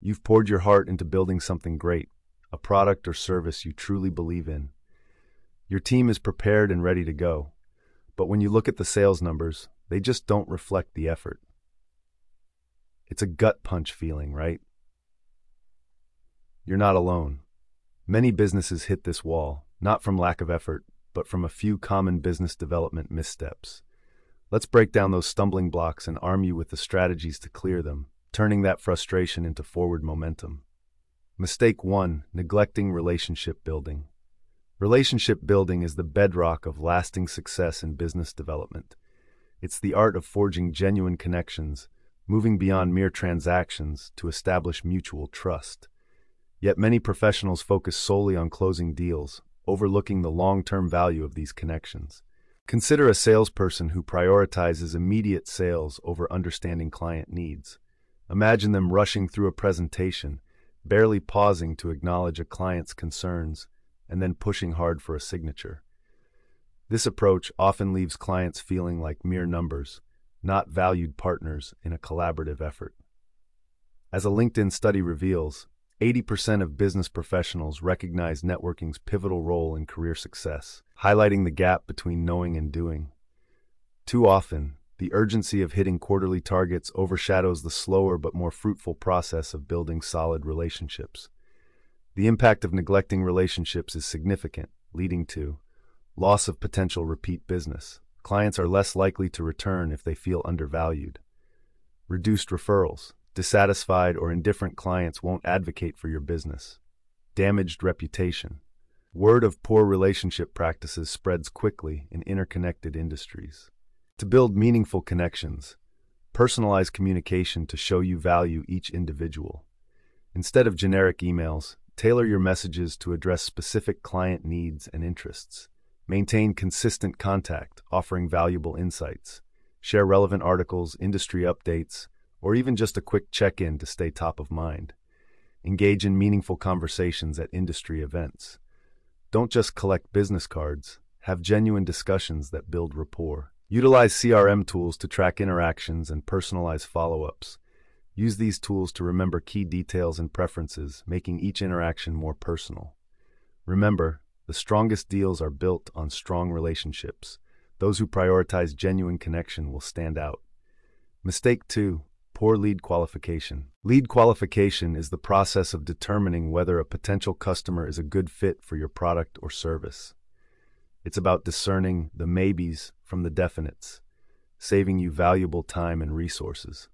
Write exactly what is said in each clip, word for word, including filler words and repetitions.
You've poured your heart into building something great, a product or service you truly believe in. Your team is prepared and ready to go, but when you look at the sales numbers, they just don't reflect the effort. It's a gut punch feeling, right? You're not alone. Many businesses hit this wall, not from lack of effort, but from a few common business development missteps. Let's break down those stumbling blocks and arm you with the strategies to clear them, turning that frustration into forward momentum. Mistake one, neglecting relationship building. Relationship building is the bedrock of lasting success in business development. It's the art of forging genuine connections, moving beyond mere transactions to establish mutual trust. Yet many professionals focus solely on closing deals, overlooking the long-term value of these connections. Consider a salesperson who prioritizes immediate sales over understanding client needs. Imagine them rushing through a presentation, barely pausing to acknowledge a client's concerns, and then pushing hard for a signature. This approach often leaves clients feeling like mere numbers, not valued partners in a collaborative effort. As a LinkedIn study reveals, eighty percent of business professionals recognize networking's pivotal role in career success, highlighting the gap between knowing and doing. Too often, the urgency of hitting quarterly targets overshadows the slower but more fruitful process of building solid relationships. The impact of neglecting relationships is significant, leading to loss of potential repeat business. Clients are less likely to return if they feel undervalued. Reduced referrals. Dissatisfied or indifferent clients won't advocate for your business. Damaged reputation. Word of poor relationship practices spreads quickly in interconnected industries. To build meaningful connections, personalize communication to show you value each individual. Instead of generic emails, tailor your messages to address specific client needs and interests. Maintain consistent contact, offering valuable insights. Share relevant articles, industry updates, or even just a quick check-in to stay top of mind. Engage in meaningful conversations at industry events. Don't just collect business cards, have genuine discussions that build rapport. Utilize C R M tools to track interactions and personalize follow-ups. Use these tools to remember key details and preferences, making each interaction more personal. Remember, the strongest deals are built on strong relationships. Those who prioritize genuine connection will stand out. Mistake two. Poor lead qualification. Lead qualification is the process of determining whether a potential customer is a good fit for your product or service. It's about discerning the maybes from the definites, saving you valuable time and resources.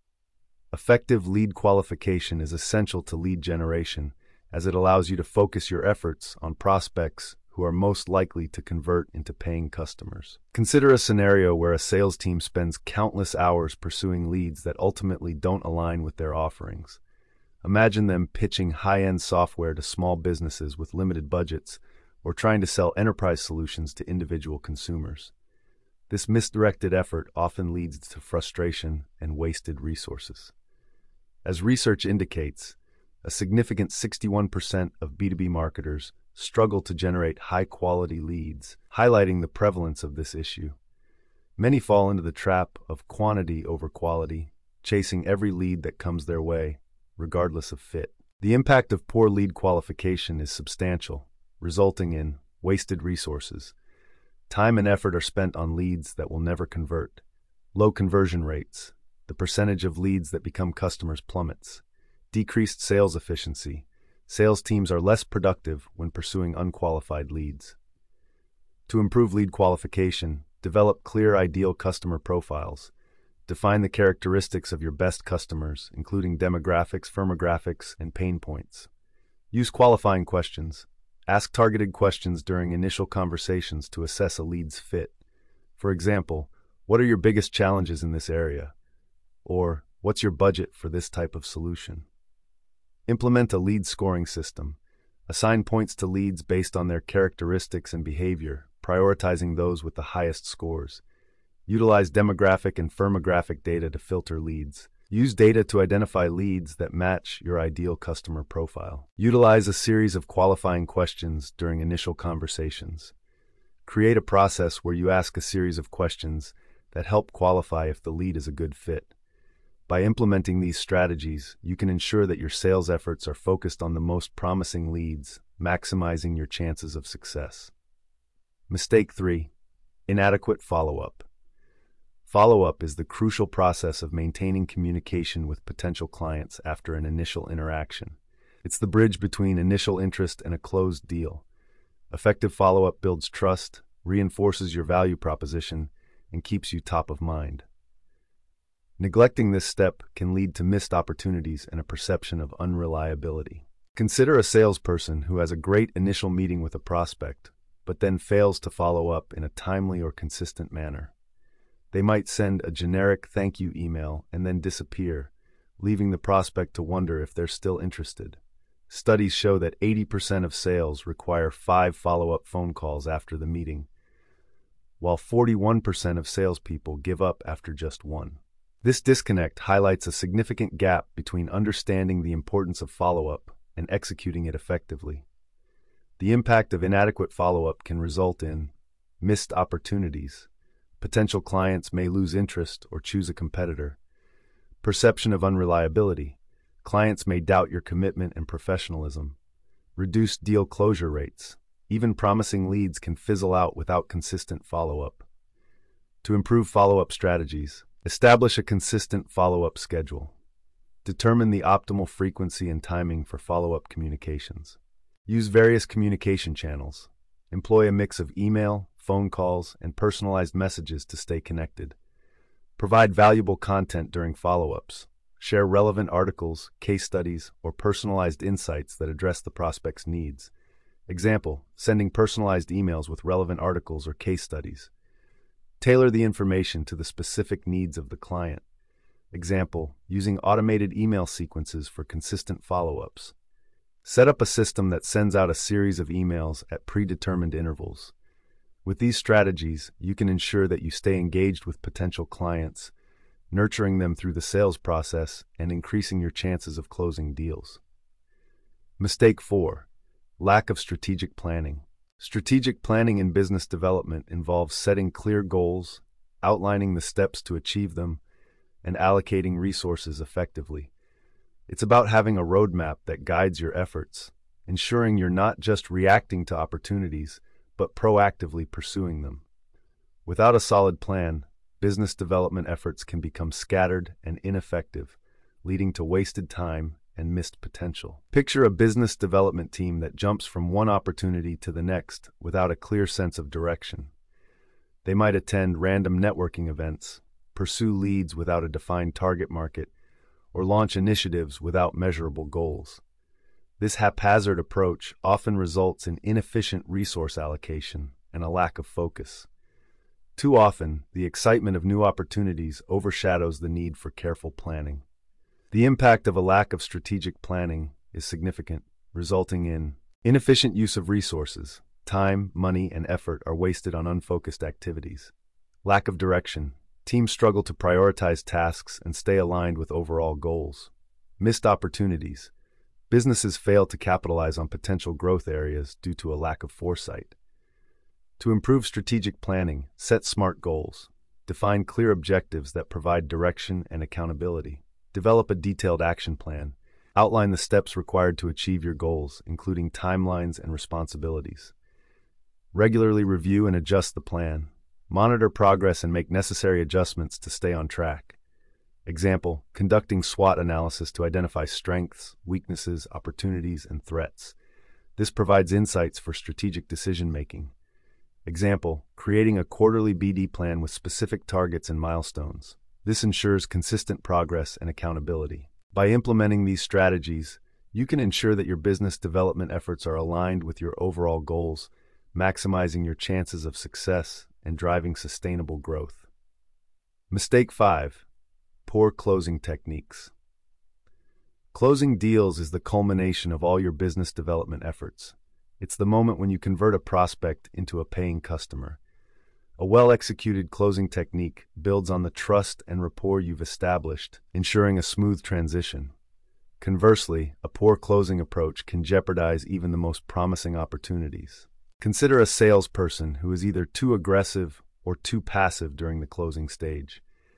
Effective lead qualification is essential to lead generation, as it allows you to focus your efforts on prospects who are most likely to convert into paying customers. Consider a scenario where a sales team spends countless hours pursuing leads that ultimately don't align with their offerings. Imagine them pitching high-end software to small businesses with limited budgets, or trying to sell enterprise solutions to individual consumers. This misdirected effort often leads to frustration and wasted resources. As research indicates, a significant sixty-one percent of B two B marketers struggle to generate high-quality leads, highlighting the prevalence of this issue. Many fall into the trap of quantity over quality, chasing every lead that comes their way, regardless of fit. The impact of poor lead qualification is substantial, resulting in wasted resources. Time and effort are spent on leads that will never convert. Low conversion rates. The percentage of leads that become customers plummets. Decreased sales efficiency. Sales teams are less productive when pursuing unqualified leads. To improve lead qualification, develop clear ideal customer profiles. Define the characteristics of your best customers, including demographics, firmographics, and pain points. Use qualifying questions. Ask targeted questions during initial conversations to assess a lead's fit. For example, what are your biggest challenges in this area? Or, what's your budget for this type of solution? Implement a lead scoring system. Assign points to leads based on their characteristics and behavior, prioritizing those with the highest scores. Utilize demographic and firmographic data to filter leads. Use data to identify leads that match your ideal customer profile. Utilize a series of qualifying questions during initial conversations. Create a process where you ask a series of questions that help qualify if the lead is a good fit. By implementing these strategies, you can ensure that your sales efforts are focused on the most promising leads, maximizing your chances of success. Mistake three. Inadequate follow-up. Follow-up is the crucial process of maintaining communication with potential clients after an initial interaction. It's the bridge between initial interest and a closed deal. Effective follow-up builds trust, reinforces your value proposition, and keeps you top of mind. Neglecting this step can lead to missed opportunities and a perception of unreliability. Consider a salesperson who has a great initial meeting with a prospect, but then fails to follow up in a timely or consistent manner. They might send a generic thank you email and then disappear, leaving the prospect to wonder if they're still interested. Studies show that eighty percent of sales require five follow-up phone calls after the meeting, while forty-one percent of salespeople give up after just one. This disconnect highlights a significant gap between understanding the importance of follow-up and executing it effectively. The impact of inadequate follow-up can result in missed opportunities. Potential clients may lose interest or choose a competitor. Perception of unreliability. Clients may doubt your commitment and professionalism. Reduced deal closure rates. Even promising leads can fizzle out without consistent follow-up. To improve follow-up strategies, establish a consistent follow-up schedule. Determine the optimal frequency and timing for follow-up communications. Use various communication channels. Employ a mix of email, phone calls, and personalized messages to stay connected. Provide valuable content during follow-ups. Share relevant articles, case studies, or personalized insights that address the prospect's needs. Example, sending personalized emails with relevant articles or case studies. Tailor the information to the specific needs of the client. Example, using automated email sequences for consistent follow-ups. Set up a system that sends out a series of emails at predetermined intervals. With these strategies, you can ensure that you stay engaged with potential clients, nurturing them through the sales process and increasing your chances of closing deals. Mistake four. Lack of strategic planning. Strategic planning in business development involves setting clear goals, outlining the steps to achieve them, and allocating resources effectively. It's about having a roadmap that guides your efforts, ensuring you're not just reacting to opportunities, but proactively pursuing them. Without a solid plan, business development efforts can become scattered and ineffective, leading to wasted time and missed potential. Picture a business development team that jumps from one opportunity to the next without a clear sense of direction. They might attend random networking events, pursue leads without a defined target market, or launch initiatives without measurable goals. This haphazard approach often results in inefficient resource allocation and a lack of focus. Too often, the excitement of new opportunities overshadows the need for careful planning. The impact of a lack of strategic planning is significant, resulting in inefficient use of resources. Time, money, and effort are wasted on unfocused activities. Lack of direction. Teams struggle to prioritize tasks and stay aligned with overall goals. Missed opportunities. Businesses fail to capitalize on potential growth areas due to a lack of foresight. To improve strategic planning, set SMART goals. Define clear objectives that provide direction and accountability. Develop a detailed action plan. Outline the steps required to achieve your goals, including timelines and responsibilities. Regularly review and adjust the plan. Monitor progress and make necessary adjustments to stay on track. Example, conducting SWOT analysis to identify strengths, weaknesses, opportunities, and threats. This provides insights for strategic decision-making. Example, creating a quarterly B D plan with specific targets and milestones. This ensures consistent progress and accountability. By implementing these strategies, you can ensure that your business development efforts are aligned with your overall goals, maximizing your chances of success and driving sustainable growth. Mistake five. Poor closing techniques. Closing deals is the culmination of all your business development efforts. It's the moment when you convert a prospect into a paying customer. A well-executed closing technique builds on the trust and rapport you've established, ensuring a smooth transition. Conversely, a poor closing approach can jeopardize even the most promising opportunities. Consider a salesperson who is either too aggressive or too passive during the closing stage.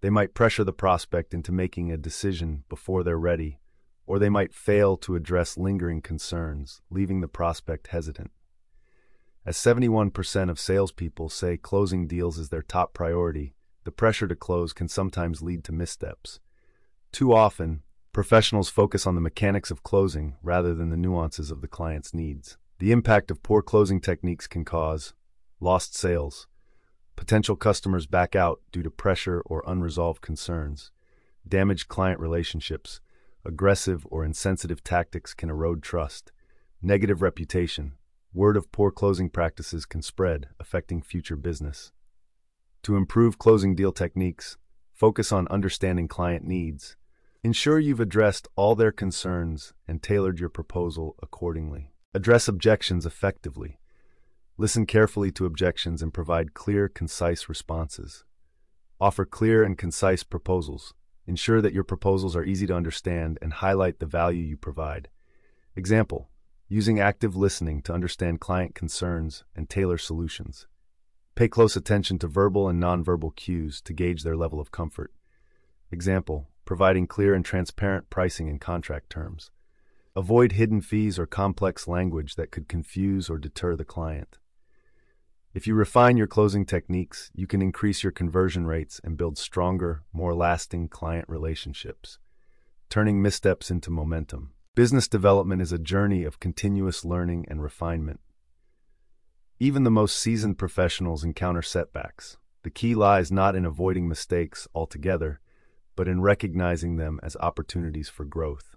They might pressure the prospect into making a decision before they're ready, or they might fail to address lingering concerns, leaving the prospect hesitant. As seventy-one percent of salespeople say closing deals is their top priority, the pressure to close can sometimes lead to missteps. Too often, professionals focus on the mechanics of closing rather than the nuances of the client's needs. The impact of poor closing techniques can cause lost sales. Potential customers back out due to pressure or unresolved concerns. Damaged client relationships. Aggressive or insensitive tactics can erode trust. Negative reputation. Word of poor closing practices can spread, affecting future business. To improve closing deal techniques, focus on understanding client needs. Ensure you've addressed all their concerns and tailored your proposal accordingly. Address objections effectively. Listen carefully to objections and provide clear, concise responses. Offer clear and concise proposals. Ensure that your proposals are easy to understand and highlight the value you provide. Example, using active listening to understand client concerns and tailor solutions. Pay close attention to verbal and nonverbal cues to gauge their level of comfort. Example, providing clear and transparent pricing and contract terms. Avoid hidden fees or complex language that could confuse or deter the client. If you refine your closing techniques, you can increase your conversion rates and build stronger, more lasting client relationships, turning missteps into momentum. Business development is a journey of continuous learning and refinement. Even the most seasoned professionals encounter setbacks. The key lies not in avoiding mistakes altogether, but in recognizing them as opportunities for growth.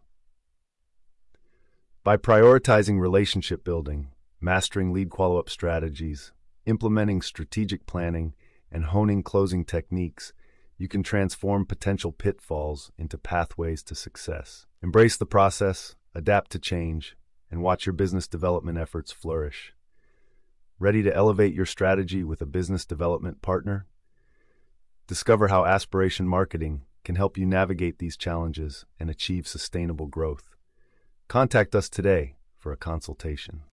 By prioritizing relationship building, mastering lead follow-up strategies, implementing strategic planning, and honing closing techniques, you can transform potential pitfalls into pathways to success. Embrace the process, adapt to change, and watch your business development efforts flourish. Ready to elevate your strategy with a business development partner? Discover how Aspiration Marketing can help you navigate these challenges and achieve sustainable growth. Contact us today for a consultation.